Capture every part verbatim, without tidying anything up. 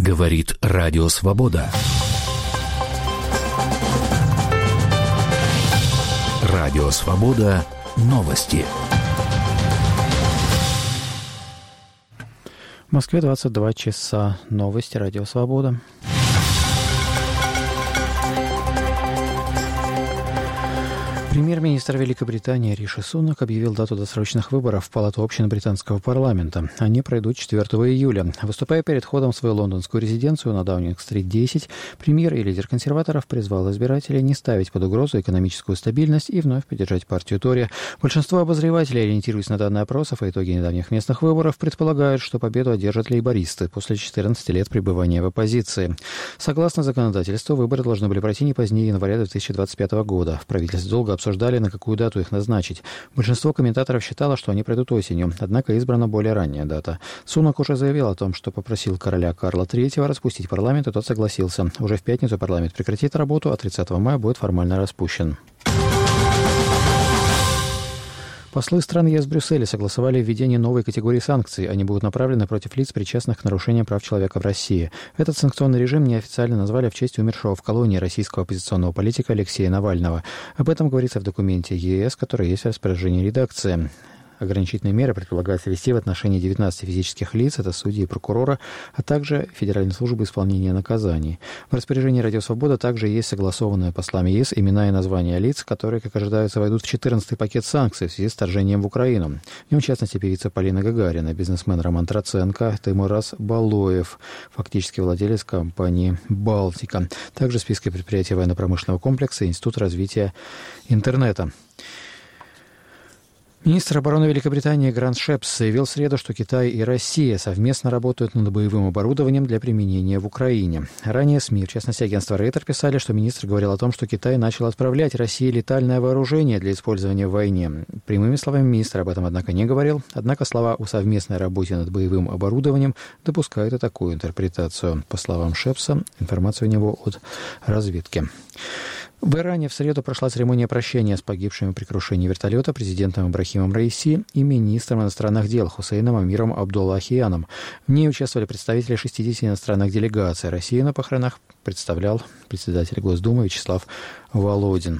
Говорит Радио Свобода. Радио Свобода. Новости. В Москве двадцать два часа. Новости. Радио Свобода. Премьер-министр Великобритании Риши Сунак объявил дату досрочных выборов в Палату общин британского парламента. Они пройдут четвёртого июля. Выступая перед входом в свою лондонскую резиденцию на Даунинг-стрит десять, премьер и лидер консерваторов призвал избирателей не ставить под угрозу экономическую стабильность и вновь поддержать партию Тори. Большинство обозревателей, ориентируясь на данные опросов и итоги недавних местных выборов, предполагают, что победу одержат лейбористы после четырнадцати лет пребывания в оппозиции. Согласно законодательству, выборы должны были пройти не позднее января две тысячи двадцать пятого года. В правительстве долго обсуждали, на какую дату их назначить. Большинство комментаторов считало, что они пройдут осенью, однако избрана более ранняя дата. Сунак уже заявил о том, что попросил короля Карла третьего распустить парламент, и тот согласился. Уже в пятницу парламент прекратит работу, а тридцатого мая будет формально распущен. Послы стран ЕС в Брюсселе согласовали введение новой категории санкций. Они будут направлены против лиц, причастных к нарушениям прав человека в России. Этот санкционный режим неофициально назвали в честь умершего в колонии российского оппозиционного политика Алексея Навального. Об этом говорится в документе ЕС, который есть в распоряжении редакции. Ограничительные меры предполагается ввести в отношении девятнадцати физических лиц, это судьи и прокурора, а также Федеральной службы исполнения наказаний. В распоряжении Радио Свобода также есть согласованные послами ЕС имена и названия лиц, которые, как ожидается, войдут в четырнадцатый пакет санкций в связи с вторжением в Украину. В нем, в частности, певица Полина Гагарина, бизнесмен Роман Троценко, Таймураз Балоев, фактически владелец компании «Балтика». Также в списке предприятий военно-промышленного комплекса и Институт развития интернета. Министр обороны Великобритании Грант Шепс заявил в среду, что Китай и Россия совместно работают над боевым оборудованием для применения в Украине. Ранее СМИ, в частности агентство Рейтер, писали, что министр говорил о том, что Китай начал отправлять России летальное вооружение для использования в войне. Прямыми словами министр об этом, однако, не говорил. Однако слова о совместной работе над боевым оборудованием допускают и такую интерпретацию. По словам Шепса, информация у него от разведки. В Иране в среду прошла церемония прощания с погибшими при крушении вертолета президентом Ибрахимом Раиси и министром иностранных дел Хусейном Амиром Абдуллахияном. В ней участвовали представители шестидесяти иностранных делегаций. Россию на похоронах представлял председатель Госдумы Вячеслав Володин.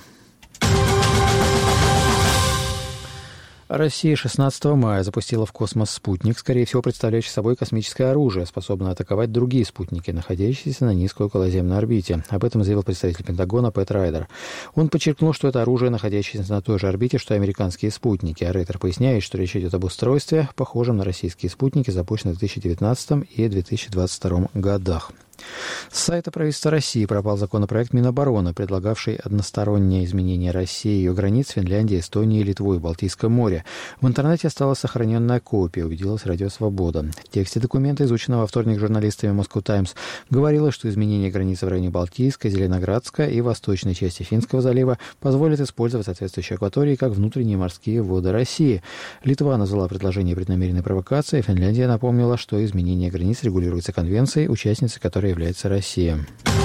Россия шестнадцатого мая запустила в космос спутник, скорее всего, представляющий собой космическое оружие, способное атаковать другие спутники, находящиеся на низкой околоземной орбите. Об этом заявил представитель Пентагона Пэт Райдер. Он подчеркнул, что это оружие, находящееся на той же орбите, что и американские спутники. А Райдер поясняет, что речь идет об устройстве, похожем на российские спутники, запущенные в две тысячи девятнадцатом и две тысячи двадцать втором годах. С сайта правительства России пропал законопроект Минобороны, предлагавший одностороннее изменение России и ее границ Финляндии, Эстонии, Литвой и Балтийском море. В интернете осталась сохраненная копия, убедилась Радио Свобода. В тексте документа, изученного во вторник журналистами Moscow Times, говорилось, что изменение границы в районе Балтийской, Зеленоградской и восточной части Финского залива позволит использовать соответствующие акватории как внутренние морские воды России. Литва назвала предложение преднамеренной провокацией, Финляндия напомнила, что изменение границ регулируется конвенцией, участницей которой является Россия.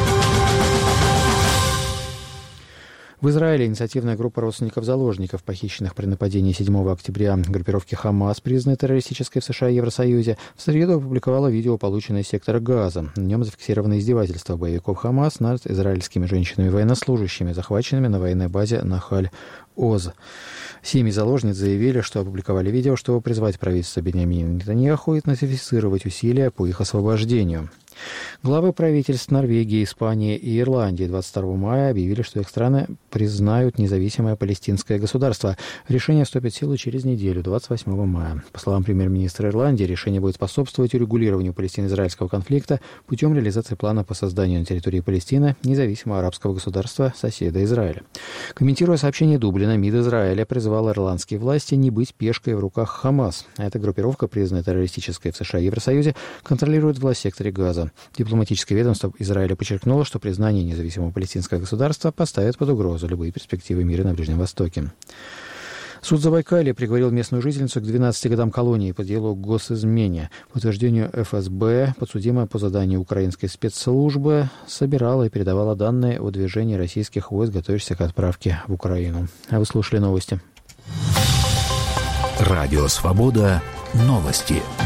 В Израиле инициативная группа родственников заложников, похищенных при нападении седьмого октября группировки «Хамас», признанной террористической в США и Евросоюзе, в среду опубликовала видео, полученное из сектора Газа. В нем зафиксировано издевательство боевиков «Хамас» над израильскими женщинами-военнослужащими, захваченными на военной базе Нахаль-Оз. Семьи заложниц заявили, что опубликовали видео, чтобы призвать правительство Биньямина Нетаньяху интенсифицировать усилия по их освобождению. Главы правительств Норвегии, Испании и Ирландии двадцать второго мая объявили, что их страны признают независимое палестинское государство. Решение вступит в силу через неделю, двадцать восьмого мая. По словам премьер-министра Ирландии, решение будет способствовать урегулированию палестино-израильского конфликта путем реализации плана по созданию на территории Палестины независимого арабского государства, соседа Израиля. Комментируя сообщение Дублина, МИД Израиля призвал ирландские власти не быть пешкой в руках Хамас. Эта группировка, признанная террористической в США и Евросоюзе, контролирует власть в секторе Газа. Дипломатическое ведомство Израиля подчеркнуло, что признание независимого палестинского государства поставит под угрозу любые перспективы мира на Ближнем Востоке. Суд Забайкалья приговорил местную жительницу к двенадцати годам колонии по делу госизмене. По утверждению эф эс бэ, подсудимая по заданию украинской спецслужбы собирала и передавала данные о движении российских войск, готовящихся к отправке в Украину. А вы слушали новости. Радио Свобода. Новости.